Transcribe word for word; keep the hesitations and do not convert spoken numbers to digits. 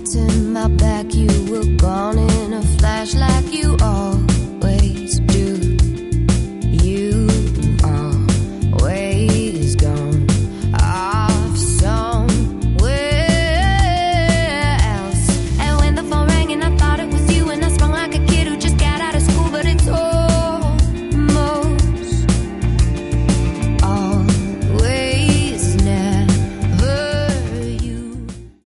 turned my back, you were gone in a flash like